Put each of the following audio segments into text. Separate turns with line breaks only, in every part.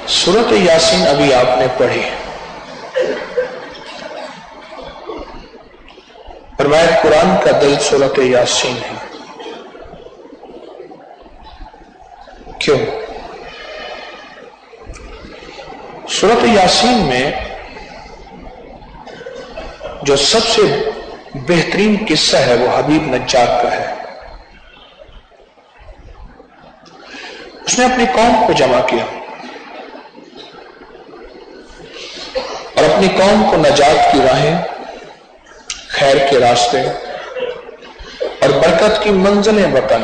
सूरत यासीन अभी आपने पढ़ी, फरमाया कुरान का दिल सूरत यासीन है। क्यों? सूरत यासीन में जो सबसे बेहतरीन किस्सा है वो हबीब नज्जार का है। उसने अपनी कौम को जमा किया और अपनी कौम को नजात की राहें, खैर के रास्ते और बरकत की मंजिलें बताई।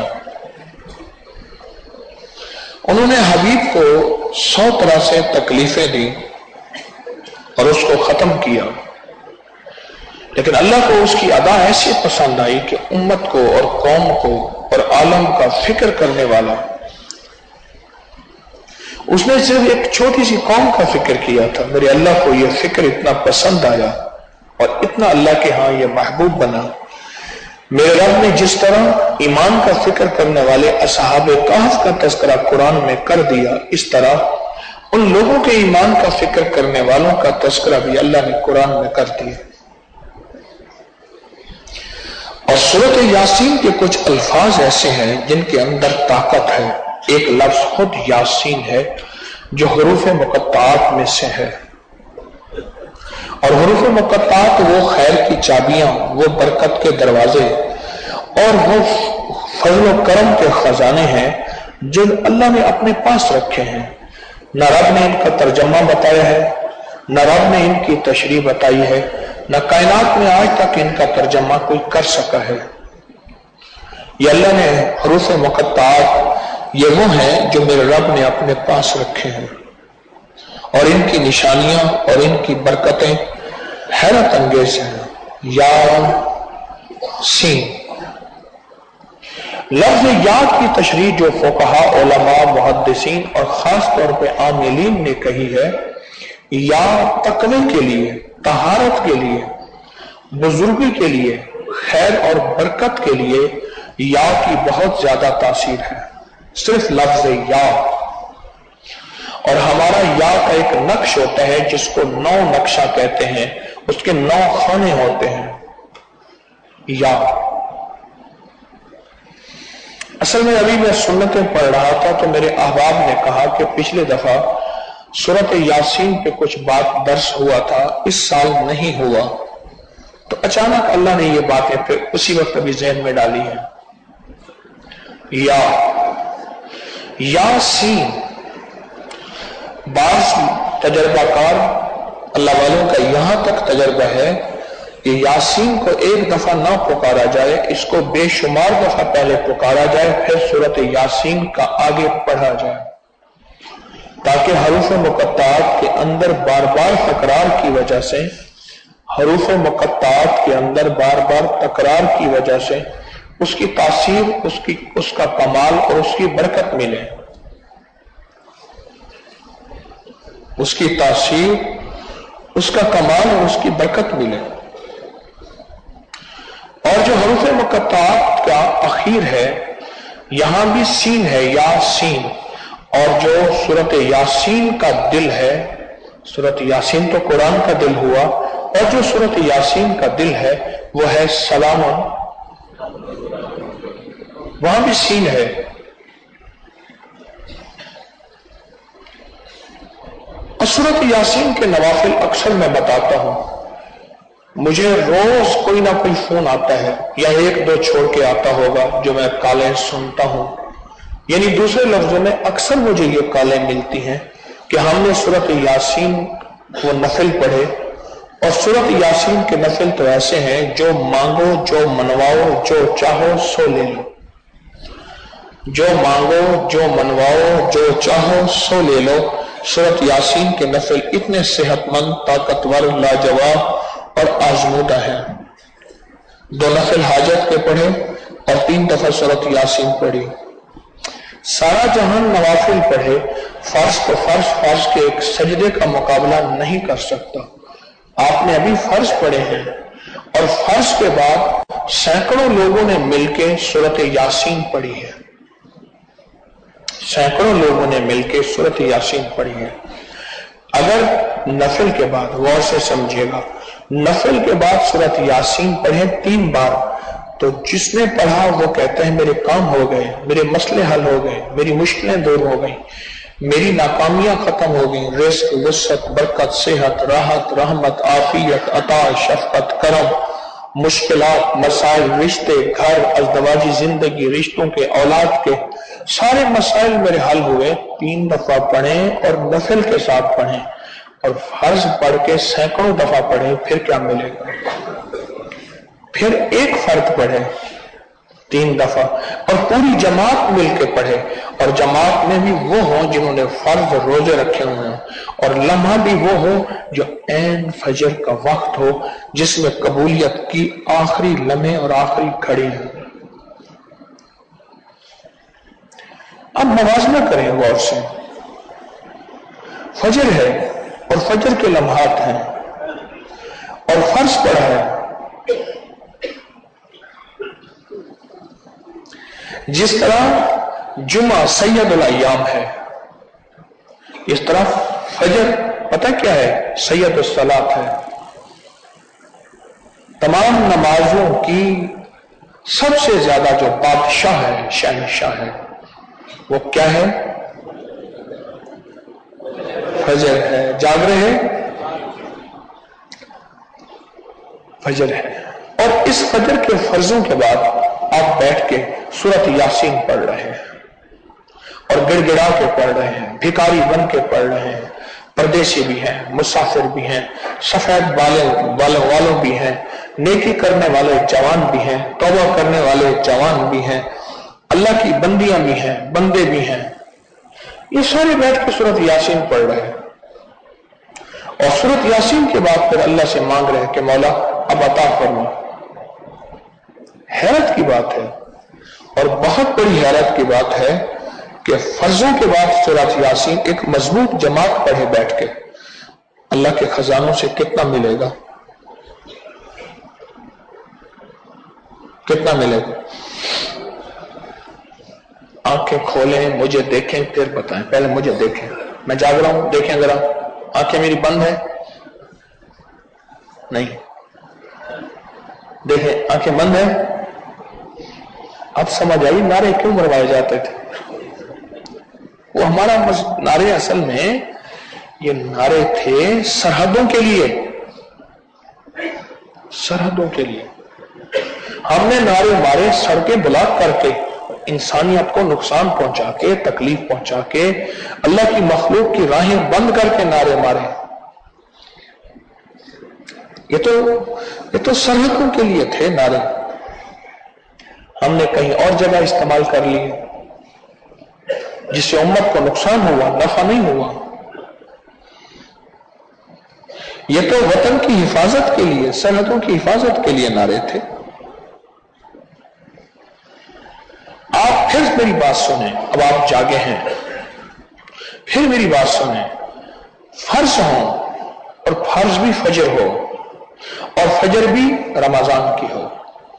उन्होंने हबीब को 100 तरह से तकलीफें दी और उसको खत्म किया, लेकिन अल्लाह को उसकी अदा ऐसी पसंद आई कि उम्मत को और कौम को और आलम का फिक्र करने वाला, उसने सिर्फ एक छोटी सी कौम का फिक्र किया था। मेरे अल्लाह को यह फिक्र इतना पसंद आया और इतना अल्लाह के यहां यह महबूब बना। मेरे रब ने जिस तरह ईमान का फिक्र करने वाले असहाब कहफ का तज़किरा कुरान में कर दिया, इस तरह उन लोगों के ईमान का फिक्र करने वालों का तज़किरा भी अल्लाह ने कुरान में कर दिया। और सूरत यासीन के कुछ अल्फाज ऐसे हैं जिनके अंदर ताकत है। एक लफ्ज खुद यासीन है जो हुरूफ मुक़त्ताअत में से है, और हुरूफ मुक़त्ताअत वो खैर की चाबियां, वो बरकत के दरवाजे और वो फजल व करम के खजाने हैं जो अल्लाह ने अपने पास रखे हैं। न रब ने इनका तर्जमा बताया है, न रब ने इनकी तशरीह बताई है, न कायनात में आज तक इनका तर्जमा कोई कर सका है। ये अल्लाह ने हुरूफ मुक़त्ताअत ये वो हैं जो मेरे रब ने अपने पास रखे हैं, और इनकी निशानियां और इनकी बरकतें हैरत अंगेज हैं। यासीन लफ्ज या की तशरीह जो फुक़हा, उलमा, मुहद्दिसीन और खास तौर पे आमिलीन ने कही है, या तक़वे के लिए, तहारत के लिए, बुजुर्गी के लिए, खैर और बरकत के लिए या की बहुत ज्यादा तासीर है। सिर्फ लफ्ज या, और हमारा या का एक नक्श होता है जिसको 9 नक्शा कहते हैं, उसके 9 खाने होते हैं। या असल में अभी मैं सुन्नतें पढ़ रहा था तो मेरे अहबाब ने कहा कि पिछले दफा सूरत यासीन पे कुछ बात दर्स हुआ था, इस साल नहीं हुआ, तो अचानक अल्लाह ने ये बातें फिर उसी वक्त अभी ज़हन में डाली है। यासीन बाज़ तजर्बाकार अल्लाह वालों का यहां तक तजर्बा है कि यासीन को एक दफा ना पुकारा जाए, इसको बेशुमार दफा पहले पुकारा जाए, फिर सूरत यासीन का आगे पढ़ा जाए, ताकि हरूफ मुक़त्ताअत के अंदर बार बार तकरार की वजह से, हरूफ मुक़त्ताअत के अंदर बार बार तकरार की वजह से उसकी तासीर, उसका कमाल और उसकी बरकत मिले। उसकी तासीर, उसका कमाल और उसकी बरकत मिले। और जो हरूफ मुक़त्ताअत का आखिर है, यहां भी सीन है, यासीन, और जो सूरत यासीन का दिल है, सूरत यासीन तो कुरान का दिल हुआ, और जो सूरत यासीन का दिल है वो है सलामुन, वहां भी सीन है। और सूरत यासीन के नवाफिल अक्सर मैं बताता हूं, मुझे रोज कोई ना कोई फोन आता है या 1-2 छोड़ के आता होगा जो मैं कालें सुनता हूं, यानी दूसरे लफ्जों में अक्सर मुझे ये कालें मिलती हैं कि हमने सूरत यासीन वो नफिल पढ़े, और सूरत यासीन के नफिल तो ऐसे हैं जो मांगो, जो मनवाओ, जो चाहो सो ले लो, जो मांगो, जो मनवाओ, जो चाहो सो ले लो। सूरत यासीन के नफिल इतने सेहतमंद, ताकतवर, लाजवाब और आजमूदा है। 2 नफिल हाजत के पढ़े और 3 दफा सूरत यासीन पढ़ी। सारा जहान नवाफिल पढ़े, फर्ज तो फर्ज के एक सजदे का मुकाबला नहीं कर सकता। आपने अभी फर्ज पढ़े हैं और फर्ज के बाद सैकड़ों लोगों ने मिलकर सूरत यासीन पढ़ी है, सैकड़ों लोगों ने मिलकर सूरत यासीन पढ़ी है। اگر نفل کے بعد غور سے سمجھیے گا، نفل کے بعد سورۃ یاسین پڑھیں 3 بار تو جس نے پڑھا وہ کہتے ہیں میرے کام ہو گئے، میرے مسئلے حل ہو گئے، میری مشکلیں دور ہو گئیں، میری ناکامیاں ختم ہو گئیں، رزق، وسعت، برکت، صحت، راحت، رحمت، عافیت، عطا، شفقت، کرم، مشکلات، مسائل، رشتے، گھر، ازدواجی زندگی، رشتوں کے، اولاد کے سارے مسائل میرے حل ہوئے۔ 3 دفعہ پڑھیں اور نفل کے ساتھ پڑھیں، اور فرض پڑھ کے سینکڑوں دفعہ پڑھیں، پھر کیا ملے گا؟ پھر ایک فرض پڑھے 3 دفعہ اور پوری جماعت مل کے پڑھے، اور جماعت میں بھی وہ ہوں جنہوں نے فرض روزے رکھے ہوئے ہیں، اور لمحہ بھی وہ ہو جو عین فجر کا وقت ہو جس میں قبولیت کی آخری لمحے اور آخری گھڑی ہے۔ اب موازنہ کریں غور سے، فجر ہے اور فجر کے لمحات ہیں اور فرض پڑا ہے، جس طرح جمعہ سید الایام ہے اس طرح فجر پتہ کیا ہے؟ سید الصلاۃ ہے۔ تمام نمازوں کی سب سے زیادہ جو بادشاہ ہے، شہنشاہ ہے، وہ کیا ہے؟ فجر ہے۔ جاگ رہے ہیں؟ فجر ہے۔ اور اس فجر کے فرضوں کے بعد آپ بیٹھ کے سورۃ یاسین پڑھ رہے ہیں اور گڑ گڑا کے پڑھ رہے ہیں، بھکاری بن کے پڑھ رہے ہیں، پردیسی بھی ہیں، مسافر بھی ہیں، سفید والوں بھی ہیں، نیکی کرنے والے جوان بھی ہیں، توبہ کرنے والے جوان بھی ہیں، اللہ کی بندیاں بھی ہیں، بندے بھی ہیں، یہ سارے بیٹھ کے سورۃ یاسین پڑھ رہے ہیں، اور سورۃ یاسین کے بعد پھر اللہ سے مانگ رہے ہیں کہ مولا اب عطا فرما۔ حیرت کی بات ہے اور بہت بڑی حیرت کی بات ہے کہ فرضوں کے بعد سورۃ یاسین ایک مضبوط جماعت پڑھے بیٹھ کے، اللہ کے خزانوں سے کتنا ملے گا؟ کتنا ملے گا؟ آنکھیں کھولیں، مجھے دیکھیں، پھر بتائیں۔ پہلے مجھے دیکھیں، میں جاگ رہا ہوں، دیکھیں ذرا، آنکھیں میری بند ہیں؟ نہیں، دیکھیں آنکھیں بند ہیں؟ اب سمجھ آئی نعرے کیوں مروائے جاتے تھے؟ وہ ہمارا نعرے اصل میں یہ نعرے تھے سرحدوں کے لیے، سرحدوں کے لیے۔ ہم نے نعرے مارے سڑکیں بلاک کر کے، انسانیت کو نقصان پہنچا کے، تکلیف پہنچا کے، اللہ کی مخلوق کی راہیں بند کر کے نعرے مارے۔ یہ تو سرحدوں کے لیے تھے نعرے، ہم نے کہیں اور جگہ استعمال کر لیے جس سے امت کو نقصان ہوا، نفع نہیں ہوا۔ یہ تو وطن کی حفاظت کے لیے، سرحدوں کی حفاظت کے لیے نعرے تھے۔ آپ پھر میری بات سنیں، اب آپ جاگے ہیں، پھر میری بات سنیں۔ فرض ہوں اور فرض بھی فجر ہو اور فجر بھی رمضان کی ہو۔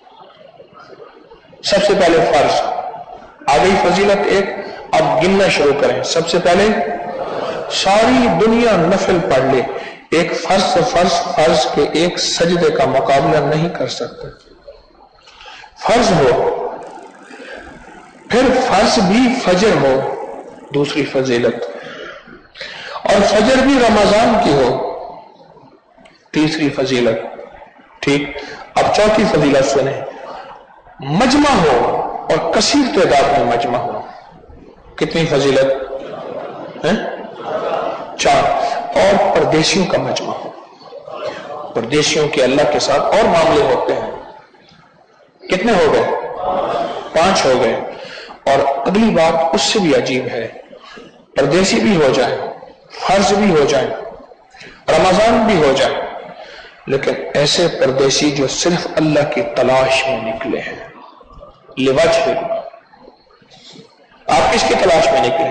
سب سے پہلے فرض، آ گئی فضیلت ایک، اب گننا شروع کریں۔ سب سے پہلے ساری دنیا نفل پڑھ لے، ایک فرض کے ایک سجدے کا مقابلہ نہیں کر سکتے۔ فرض ہو، پھر فرض بھی فجر ہو، دوسری فضیلت، اور فجر بھی رمضان کی ہو، تیسری فضیلت۔ ٹھیک، اب چوتھی فضیلت سنیں، مجمع ہو اور کثیر تعداد میں مجمع ہو۔ کتنی فضیلت ہے؟ 4، اور پردیسیوں کا مجمع ہو، پردیسیوں کے اللہ کے ساتھ اور معاملے ہوتے ہیں۔ کتنے ہو گئے؟ 5 ہو گئے۔ اور اگلی بات اس سے بھی عجیب ہے، پردیسی بھی ہو جائے، فرض بھی ہو جائے، رمضان بھی ہو جائے، لیکن ایسے پردیسی جو صرف اللہ کی تلاش میں نکلے ہیں، لوجہ اللہ۔ آپ کس کی تلاش میں نکلے؟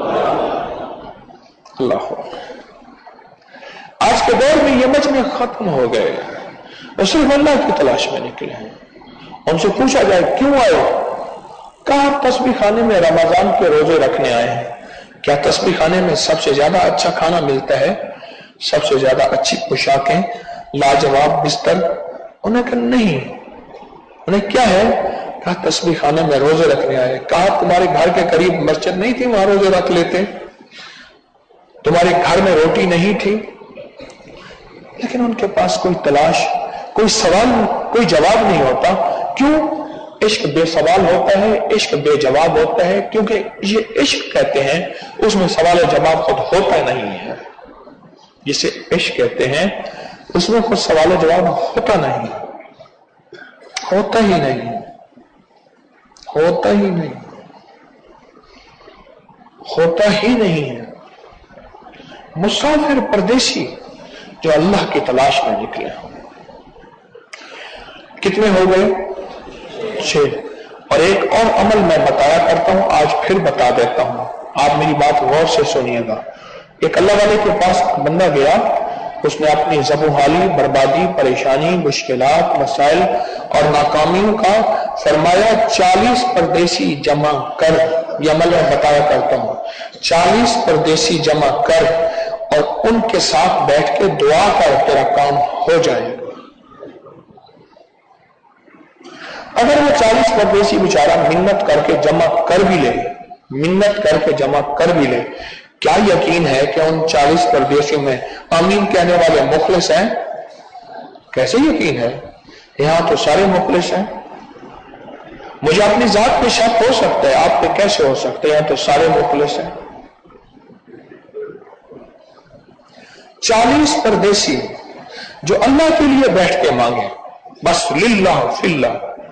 اللہ۔ آج کے دور میں یہ مجمع ختم ہو گئے، وہ صرف اللہ کی تلاش میں نکلے ہیں۔ ان سے پوچھا جائے کیوں آئے؟ کہا تسبیح خانے میں رمضان کے روزے رکھنے آئے ہیں۔ क्या तस्बीह खाने में सबसे ज्यादा अच्छा खाना मिलता है, सबसे ज्यादा अच्छी पोशाकें, लाजवाब बिस्तर? उन्हें कहा नहीं। उन्हें क्या है? कहा तस्बीह खाने में रोजे रखने आए। कहा तुम्हारे घर के करीब मस्जिद नहीं थी, वहां रोजे रख लेते? तुम्हारे घर में रोटी नहीं थी? लेकिन उनके पास कोई तलाश, कोई सवाल, कोई जवाब नहीं होता। क्यों? इश्क बेसवाल होता है, इश्क बेजवाब होता है, क्योंकि ये इश्क कहते हैं उसमें सवाल जवाब खुद होता नहीं है। जिसे इश्क कहते हैं उसमें खुद सवाल जवाब होता नहीं, होता ही नहीं, होता ही नहीं, होता ही नहीं है। मुसाफिर परदेसी जो अल्लाह की तलाश में निकले, कितने हो गए? 6। और एक और अमल मैं बताया करता हूं, आज फिर बता देता हूं, आप मेरी बात गौर से सुनिएगा। एक अल्लाह वाले के पास बंदा गया, उसने अपनी ज़बूहाली, बर्बादी, परेशानी, मुश्किलात, मसाइल और नाकामियों का फरमाया 40 परदेसी जमा कर। यह अमल मैं बताया करता हूं, 40 परदेसी जमा कर और उनके साथ बैठ के दुआ कर, तेरा काम हो जाएगा। अगर वो 40 परदेसी बेचारा मिन्नत करके जमा कर भी ले, मिन्नत करके जमा कर भी ले, क्या यकीन है कि उन 40 परदेसियों में आमीन कहने वाले मुखलिस हैं? कैसे यकीन है? यहां तो सारे मुखलिस हैं। मुझे अपनी जात पे शक हो सकता है, आप पे कैसे हो सकते हैं? तो सारे मुखलिस हैं। 40 परदेसी जो अल्लाह के लिए बैठ के मांगे, बस लिल्लाह फिल्लाह,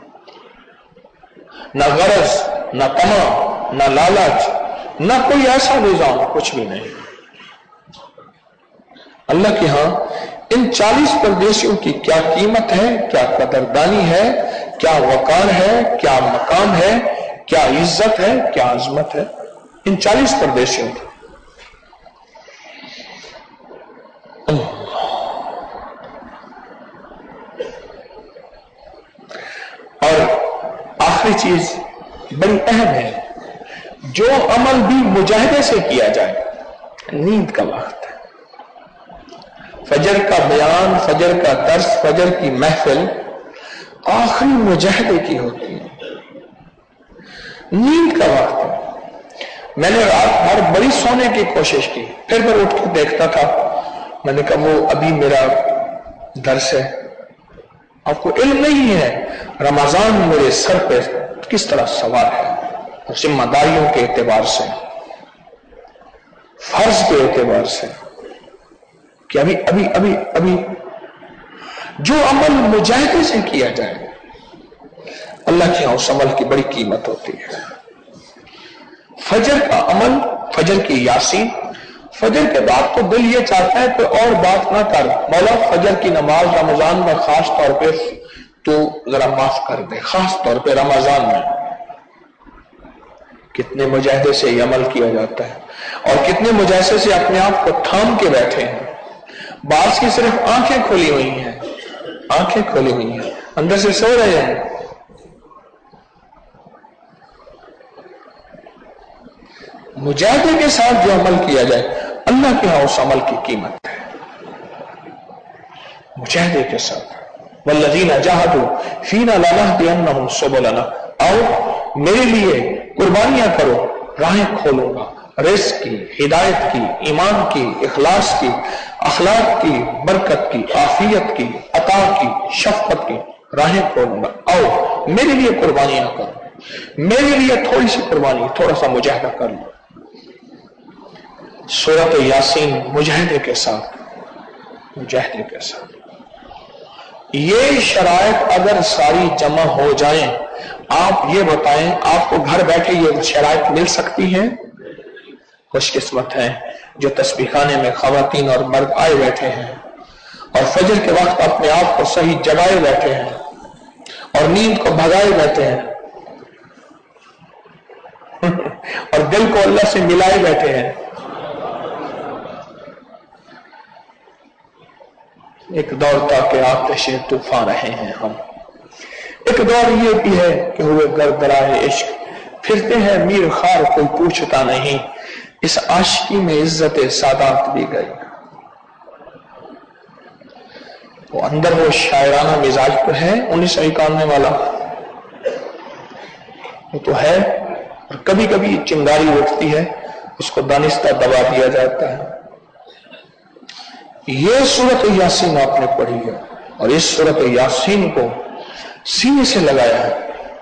ना गरज, ना तमा, ना लालच, ना कोई ऐसा निजाम, कुछ भी नहीं। अल्लाह के यहां इन 40 परदेसियों की क्या कीमत है, क्या कदरदानी है, क्या वकार है, क्या मकाम है, क्या इज्जत है, क्या अजमत है इन 40 परदेसियों की। और आखिरी चीज बड़ी अहम है, जो अमल भी मुजाहिदे से किया जाए, नींद का वक्त है, फजर का बयान, फजर का दर्स, फजर की महफिल आखिरी मुजाहिदे की होती है, नींद का वक्त है। मैंने रात भर बड़ी सोने की कोशिश की, फिर मैं उठ के देखता था, मैंने कहा वो अभी मेरा दर्स है। आपको इल्म नहीं है रमजान मेरे सर पे किस तरह सवार है, जिम्मेदारियों के एतबार से, फर्ज के एतबार से, कि अभी अभी अभी अभी जो अमल मुजाहिदे से किया जाए, अल्लाह के यहां उस अमल की बड़ी कीमत होती है। फजर का अमल, फजर की यासीन, फजर के बाद तो दिल ये चाहता है कि और बात ना कर, मौला फजर की नमाज रमजान में खास तौर पे तो जरा माफ कर दे, खास तौर पे रमजान में। कितने मुजाहिदे से ये अमल किया जाता है और कितने मुजाहिदे से अपने आप को थाम के बैठे हैं। बाज की सिर्फ आंखें खुली हुई हैं, आंखें खुली हुई हैं, अंदर से सो रहे हैं। मुजाहिदे के साथ जो अमल किया जाए, अल्लाह के यहां उस अमल की कीमत है। मुजाहिदे के साथ, वल्लज़ीना जाहदू फीना लनहदियन्नहुम सुबुलना, आओ मेरे लिए कुर्बानियां करो, राहें खोलूंगा, रिज़्क़ की, हिदायत की, ईमान की, इखलास की, अखलाक की, बरकत की, आफियत की, अता की, शफ़क़त की राहें खोलूंगा। आओ मेरे लिए कुर्बानियां करो, मेरे लिए थोड़ी सी कुर्बानी, थोड़ा सा मुजाहिदा कर लो। सूरत यासीन मुजाहिदे के साथ, मुजाहिदे के साथ। ये शराइत अगर सारी जमा हो जाएं, आप ये बताएं आपको घर बैठे ये शराइत मिल सकती हैं? खुशकिस्मत हैं जो तस्बीह खाने में खवातीन और मर्द आए बैठे हैं और फजर के वक्त अपने आप को सही जगाए बैठे हैं और नींद को भगाए बैठे हैं और दिल को अल्लाह से मिलाए बैठे हैं। एक दौर था कि आतिशे तूफान रहे हैं हम, एक दौर ये भी है कि हुए गर्दराए इश्क, फिरते हैं मीर खार कोई पूछता नहीं, اس عاشقی میں عزت سادات دی گئی. وہ اندر وہ شاعرانہ مزاج تو ہے 1991 والا، وہ تو ہے، اور کبھی کبھی چنگاری اٹھتی ہے، اس کو دانستہ دبا دیا جاتا ہے. یہ سورت یاسین آپ نے پڑھی ہے اور اس سورت یاسین کو سینے سے لگایا ہے.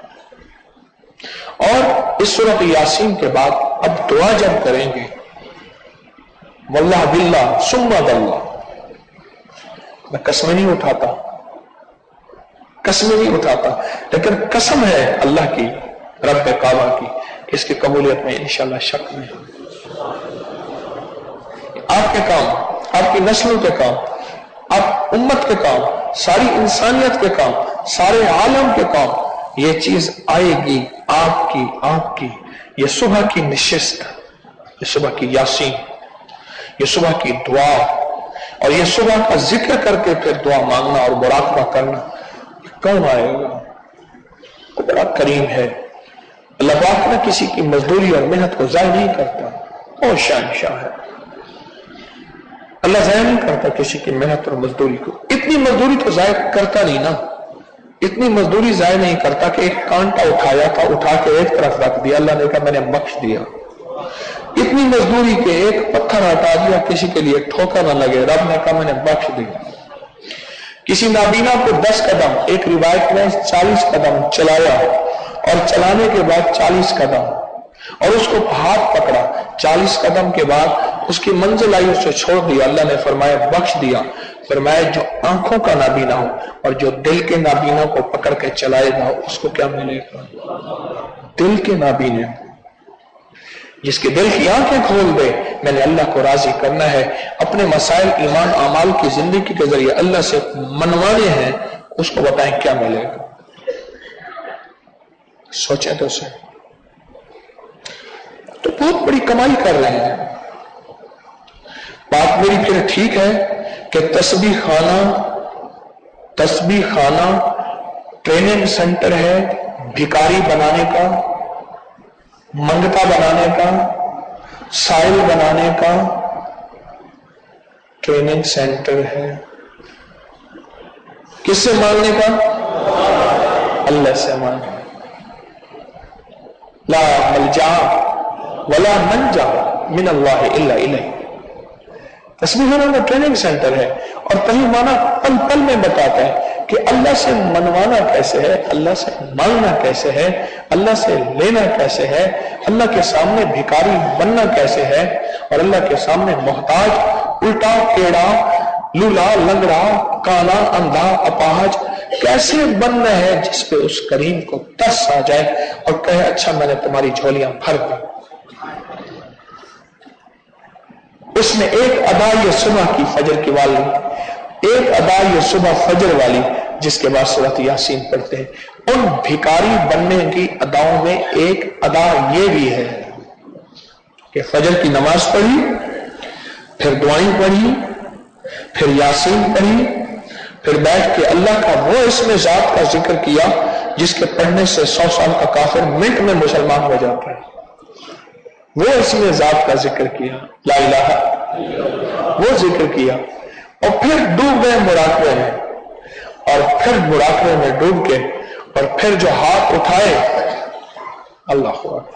اور اس سورت یاسین کے بعد اب دعا جب کریں گے واللہ باللہ ثم باللہ، میں قسمیں نہیں اٹھاتا، لیکن قسم ہے اللہ کی، رب کعبہ کی، اس کی قبولیت میں انشاءاللہ شک نہیں. آپ کے کام، آپ کی نسلوں کے کام، آپ امت کے کام، ساری انسانیت کے کام، سارے عالم کے کام، یہ چیز آئے گی آپ کی یہ صبح کی نشست، یہ صبح کی یاسین، یہ صبح کی دعا، اور یہ صبح کا ذکر کر کے پھر دعا مانگنا اور مراقبہ کرنا. کون آئے گا؟ وہ بڑا کریم ہے. اللہ پاک نہ کسی کی مزدوری اور محنت کو ضائع نہیں کرتا، اور شہنشاہ ہے. اللہ ضائع نہیں کرتا کسی کی محنت اور مزدوری کو. اتنی مزدوری تو ضائع کرتا نہیں نا، اتنی مزدوری ضائع نہیں کرتا کہ ایک کانٹا اٹھایا تھا، اٹھا کے ایک طرف رکھ دیا، اللہ نے کہا میں نے بخش دیا. اتنی مزدوری کے ایک پتھر ہٹا دیا کسی کے لیے ٹھوکر نہ لگے، رب نے کہا میں نے بخش دیا. کسی نابینا کو 10 قدم، ایک روایت میں 40 قدم چلایا، اور چلانے کے بعد 40 قدم، اور اس کو ہاتھ پکڑا، 40 قدم کے بعد اس کی منزل آئی، اسے چھوڑ دیا. اللہ نے فرمایا بخش دیا. فرمایا جو آنکھوں کا نابینا ہو اور جو دل کے نابینا کو پکڑ کے چلائے گا اس کو کیا ملے گا؟ دل کے نابینے، جس کے دل کی آنکھیں کھول دے. میں نے اللہ کو راضی کرنا ہے، اپنے مسائل ایمان اعمال کی زندگی کے ذریعے اللہ سے منوانے ہیں، اس کو بتائیں کیا ملے گا. سوچیں تو سے تو بہت بڑی کمائی کر رہے ہیں. بات میری پھر ٹھیک ہے کہ تسبیح خانہ ٹریننگ سینٹر ہے، بھکاری بنانے کا، منگتا بنانے کا، سائل بنانے کا ٹریننگ سینٹر ہے. کس سے مانگنے کا؟ اللہ سے مانگنے. لا ملجا ولا منجا من اللہ الا الیہ. تسبیح خانہ کا ٹریننگ سینٹر ہے، اور کہیں مانا پل پل میں بتاتا ہے کہ اللہ سے منوانا کیسے ہے، اللہ سے مانگنا کیسے ہے، اللہ سے لینا کیسے ہے، اللہ کے سامنے بھکاری بننا کیسے ہے، اور اللہ کے سامنے محتاج، الٹا ٹیڑھا، لولا لنگڑا، کانا، اندھا، اپاہج کیسے بننا ہے جس پہ اس کریم کو ترس آ جائے اور کہے اچھا میں نے تمہاری جھولیاں بھر دی. اس میں ایک ادا یہ صبح کی فجر کی والی، ایک ادا یہ صبح فجر والی جس کے بعد سورۃ یاسین پڑھتے ہیں. ان بھکاری بننے کی اداؤں میں ایک ادا یہ بھی ہے کہ فجر کی نماز پڑھی، پھر دعائیں پڑھی، پھر یاسین پڑھی، پھر بیٹھ کے اللہ کا وہ اسم ذات کا ذکر کیا جس کے پڑھنے سے 100 سال کا کافر منٹ میں مسلمان ہو جاتا ہے. وہ اسم ذات کا ذکر کیا، لا الہ، وہ ذکر کیا، اور پھر ڈوب گئے مراقبے میں، اور پھر مراقبے میں ڈوب کے اور پھر جو ہاتھ اٹھائے اللہ اکبر.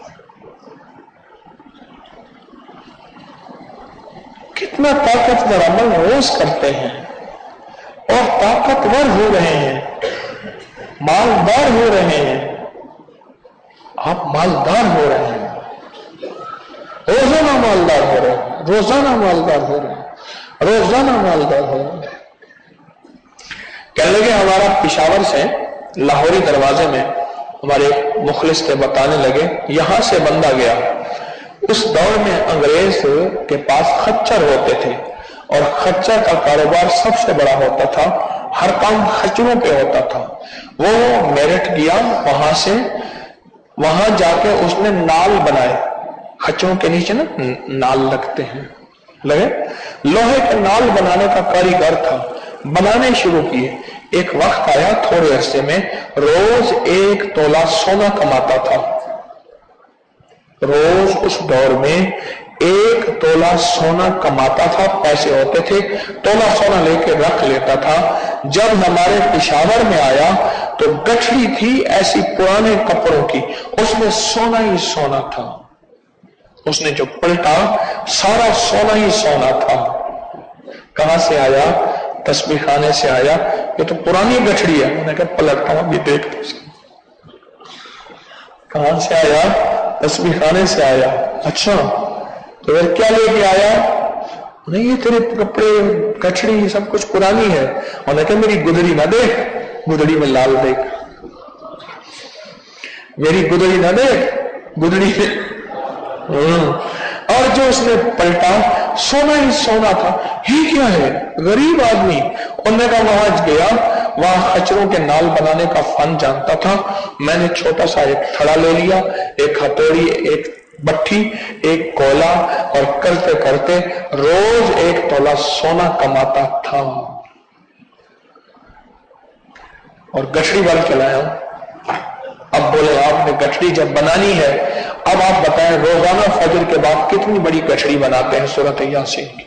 کتنا طاقتور عمل روز کرتے ہیں اور طاقتور ہو رہے ہیں، مالدار ہو رہے ہیں. آپ مالدار ہو رہے ہیں، روزانہ مالدار ہو رہے ہیں، روزانہ مالدار ہو رہے ہیں، روزانہ مالدار ہو رہے ہیں. کہنے لگے ہمارا پشاور سے لاہوری دروازے میں ہمارے مخلص کے بتانے لگے یہاں سے بندہ گیا. اس دور میں انگریز کے پاس خچر ہوتے تھے، اور خچر کا کاروبار سب سے بڑا ہوتا تھا، ہر کام خچروں پہ ہوتا تھا. وہ میرٹھ گیا، وہاں سے وہاں جا کے اس نے نال بنائے. خچروں کے نیچے نا نال لگتے ہیں، لگے لوہے کے نال بنانے کا کاریگر تھا. بنانے شروع کیے. ایک وقت آیا تھوڑے عرصے میں روز 1 تولہ سونا کماتا تھا. روز اس دور میں एक तोला सोना कमाता था, पैसे होते थे, तोला सोना लेके रख लेता था। जब हमारे पेशावर में आया तो गठरी थी ऐसी पुराने कपड़ों की, उसमें सोना ही सोना था। उसने जो पलटा सारा सोना ही सोना था। कहां से आया? तस्बीह खाने से आया। ये तो पुरानी गठरी है। मैंने कहा पलटता हूं, अभी देख। कहां से आया? तस्बीह खाने से आया। अच्छा, तो फिर क्या लेके आया? नहीं, ये तेरे कपड़े, गठरी, ये सब कुछ पुरानी है। उन्होंने कहा मेरी गुदड़ी ना देख, गुदड़ी में लाल देख, मेरी गुदड़ी ना देख, गुदड़ी और जो उसने पलटा सोना ही सोना था। ये क्या है? गरीब आदमी। उन्होंने कहा वहां गया, वहां खच्चरों के नाल बनाने का फन जानता था। मैंने छोटा सा एक थड़ा ले लिया, एक हथौड़ी, एक भट्ठी, एक कोयला, और करते करते रोज एक तोला सोना कमाता था और गठरी वाल चलाया। अब बोले आपने गठरी जब बनानी है, अब आप बताएं रोजाना फजर के बाद कितनी बड़ी गठरी बनाते हैं सूरत यासीन की?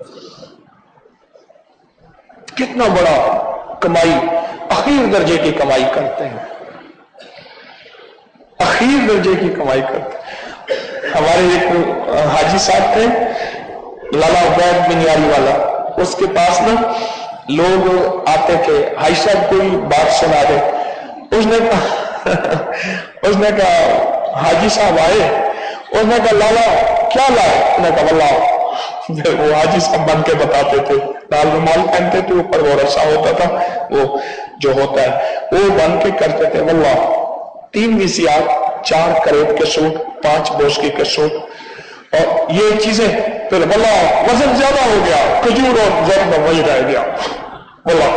कितना बड़ा कमाई, अखीर दर्जे की कमाई करते हैं, अखीर दर्जे की कमाई करते हैं। हमारे एक हाजी साहब थे, लाला उबैद बिन यारी वाला, उसके पास ना लोग आते थे, हाजी साहब कोई बात सुना दे। उसने कहा हाजी साहब आए, उसने कहा लाला क्या लाए? उसने कहा वल्लाह। वो हाजी साहब बन के बताते थे, लाल रुमाल पहनते थे, ऊपर वो रस्सा होता था, वो जो होता है वो बन के करते थे। वल्लाह 3 VCR, 4 करेब के सूट, 5 बोस्की के सूट, और ये चीजें। फिर वल्लाह वजन ज्यादा हो गया, खजूर और जर में वही रह गया। वल्लाह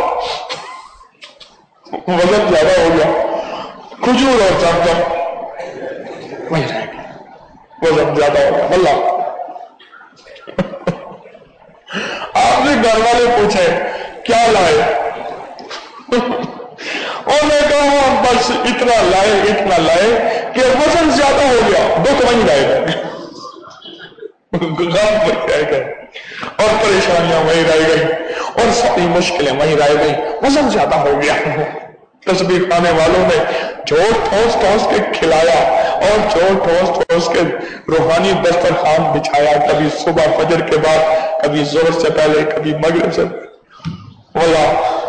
वजन ज्यादा हो गया, खजूर और जर वही रह गया, वजन ज्यादा हो गया। वल्लाह आपने घर वाले पूछे क्या लाए? उन्होंने कहा बस इतना लाए कि वजन ज्यादा हो गया, दुख वहीं रह गए, गम वहीं रह गए, और परेशानियां वहीं रह गई, और सारी मुश्किलें वहीं रह गई, वजन ज्यादा हो गया। तस्बीह खाने वालों ने जोर ठोस के खिलाया और जोर ठोस के रूहानी दस्तरखान बिछाया। कभी सुबह फजर के बाद, कभी जोर से पहले, कभी मगरिब से। बोला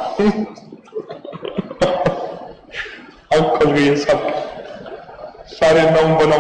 अब खुल गई सब, सारे नौ बनौ।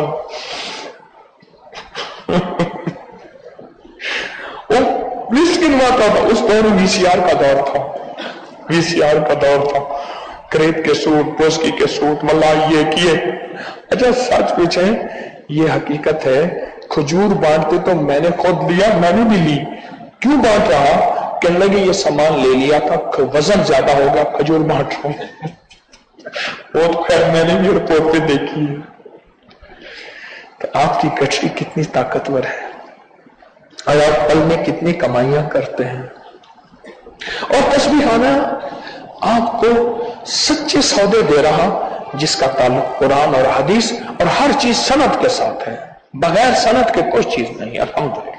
वो मिस्किन आता था उस दौर में, VCR का दौर था, VCR का दौर था। करेब के सूट, पोस्की के सूट, मल्ला ये किए। अच्छा सच पूछे, ये हकीकत है, खजूर बांटते तो मैंने खुद लिया, मैंने भी ली। क्यों बांट रहा? कहने लगे ये सामान ले लिया था, वजन ज्यादा हो गया, खजूर बांट रहा हूं। वो तो खैर मैंने भी रिपोर्ट पे देखी है। तो आपकी गठरी कितनी ताकतवर है और आप पल में कितनी कमाइयां करते हैं। और तस्बीह खाना आपको सच्चे सौदे दे रहा, जिसका ताल्लुक कुरान और हदीस और हर चीज सनद के साथ है। बगैर सनद के कोई चीज नहीं। अल्हम्दुलिल्लाह,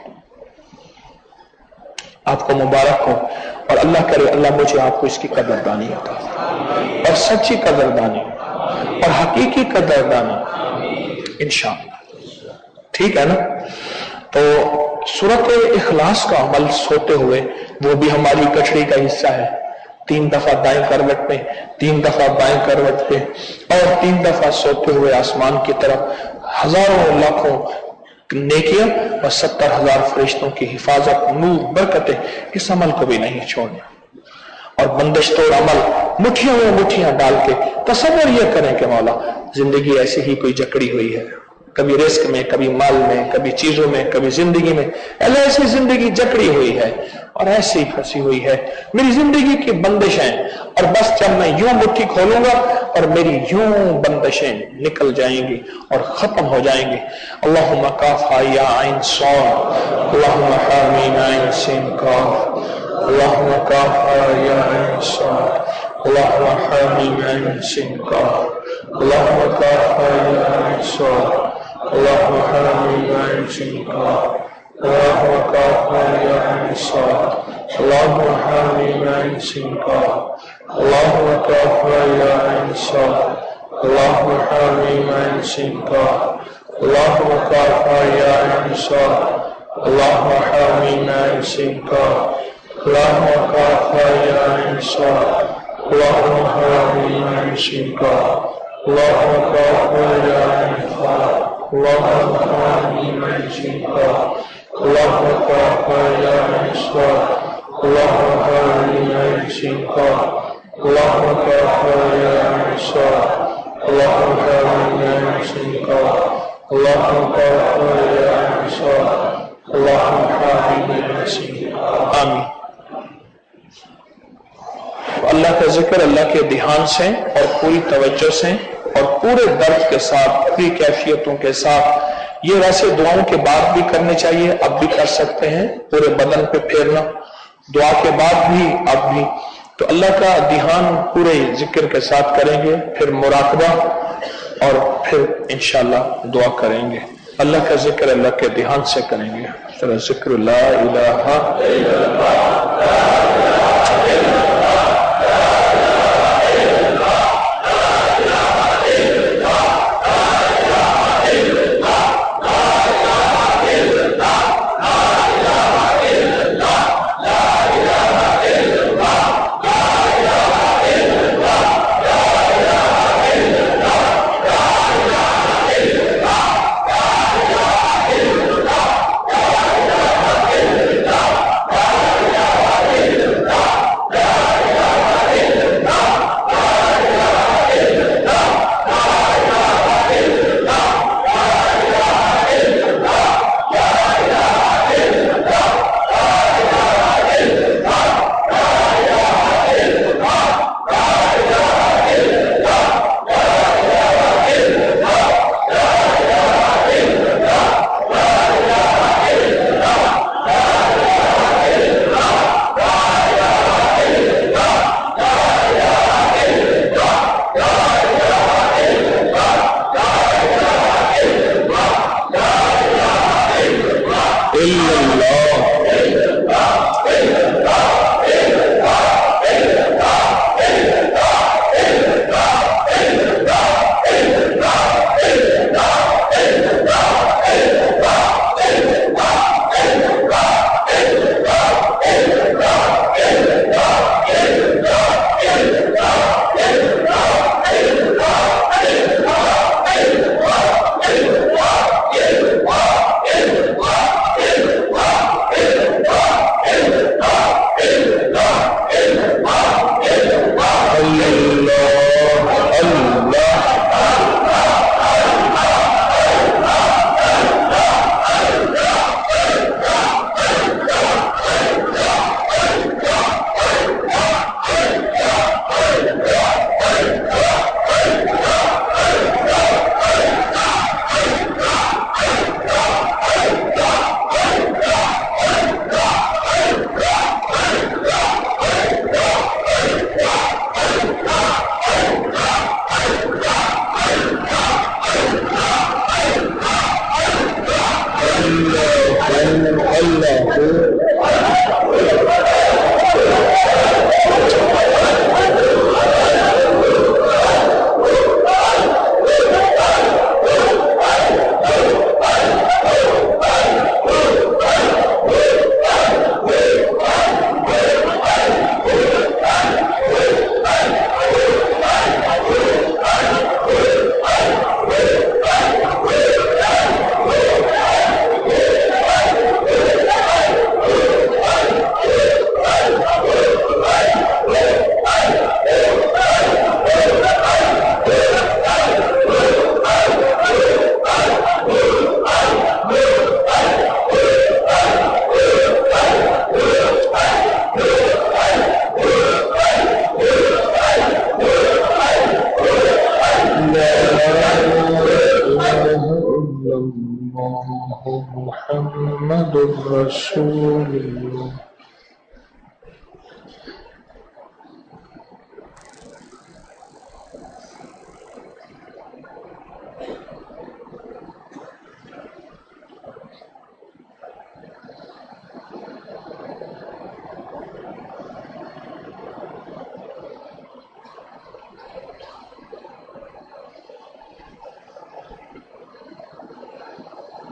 आपको मुबारक हो, और अल्लाह करे अल्लाह मुझे आपको इसकी कदरदानी अता फरमाए, और सच्ची कदरदानी और हकीकी कदरदानी इंशाअल्लाह। ठीक है ना? तो सूरत इखलास का अमल सोते हुए, वो भी हमारी गठरी का हिस्सा है। 3 दफा दाएं करवट में, 3 दफा बाएं करवट पे, और 3 दफा सोते हुए आसमान की तरफ। हजारों लाखों नेकियां और 70,000 फरिश्तों की हिफाजत, नूर, बरकतें, इस अमल को भी नहीं छोड़ना। और बंदिश तोड़ अमल मुट्ठियों में मुट्ठियां डाल के तसव्वुर ये करें कि मौला जिंदगी ऐसी ही कोई जकड़ी हुई है, कभी रिस्क में, कभी माल में, कभी चीजों में, कभी जिंदगी में, ऐसी जिंदगी जकड़ी हुई है और ऐसे ही फंसी हुई है। मेरी जिंदगी की बंदिशें, और बस जब मैं यूं मुट्ठी खोलूंगा और मेरी यूं बंदिशें निकल जाएंगी और खत्म हो जाएंगी। अल्लाहुम्मा काफा या आइन सॉद, अल्लाहुम्मा हामीन आइन सिन काफ, अल्लाहुम्मा काफा या आइन सॉद, अल्लाहुम्मा हामीन आइन सिन काफ, अल्लाहुम्मा काफा या आइन सॉद, अल्लाहुम्मा हामीन आइन सिन काफ, اللهم كافنا يا انصار اللهم حامينا انسنكا اللهم كافنا يا انصار اللهم حامينا انسنكا اللهم كافنا يا انصار اللهم حامينا انسنكا اللهم كافنا يا انصار اللهم حامينا انسنكا اللهم كافنا يا انصار اللهم حامينا انسنكا اللهم كافنا يا انصار اللهم حامينا انسنكا اللهم كافنا يا انصار اللهم حامينا انسنكا اللهم كافنا يا انصار اللهم حامينا انسنكا آمین۔ اللہ کا ذکر اللہ کے دھیان سے اور پوری توجہ سے اور پورے درد کے ساتھ پوری کیفیتوں کے ساتھ، یہ ویسے دعاؤں کے بعد بھی کرنے چاہیے، اب بھی کر سکتے ہیں، پورے بدن پہ پھیرنا دعا کے بعد بھی، اب بھی، تو اللہ کا دھیان پورے ذکر کے ساتھ کریں گے، پھر مراقبہ اور پھر انشاءاللہ دعا کریں گے۔ اللہ کا ذکر اللہ کے دھیان سے کریں گے۔ ذکر لا الہ الا اللہ محمد رسول اللہ۔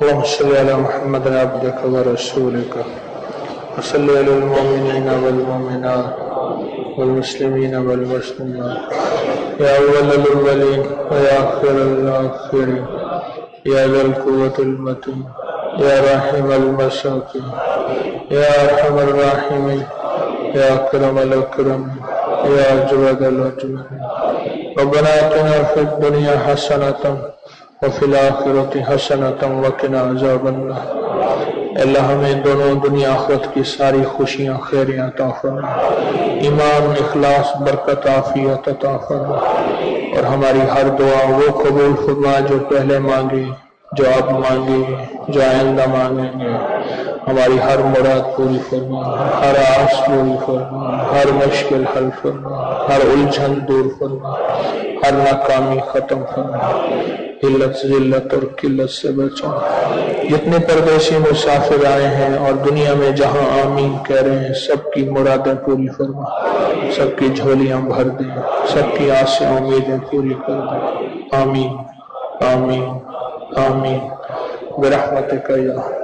اللهم صل على محمد عبدك ورسولك وصل على المؤمنين والمؤمنات والمسلمين والمسلمات يا أول الأولين ويا آخر الآخرين يا ذا القوة المتين يا راحم المساكين يا أرحم الراحمين يا أكرم الأكرمين يا أجود الأجودين ربنا آتنا في الدنيا حسنة وفي الآخرة حسنة وقنا عذاب النار. اللہ ہمیں دونوں دنیا آخرت کی ساری خوشیاں خیریاں عطا فرما، ایمان اخلاص برکت عافیت عطا فرما، اور ہماری ہر دعا وہ قبول فرما جو پہلے مانگی، جو اب مانگی، جو آئندہ مانگیں گے. ہماری ہر مراد پوری فرما، ہر آس پوری فرما، ہر مشکل حل فرما، ہر الجھن دور فرما، ہر ناکامی ختم فرما، علت ذلت اور قلت سے بچا. جتنے پردیسی مسافر آئے ہیں اور دنیا میں جہاں آمین کہہ رہے ہیں، سب کی مرادیں پوری فرما، سب کی جھولیاں بھر دیں، سب کی آسیں امیدیں پوری کر دیں. آمین آمین آمین برحمتک یا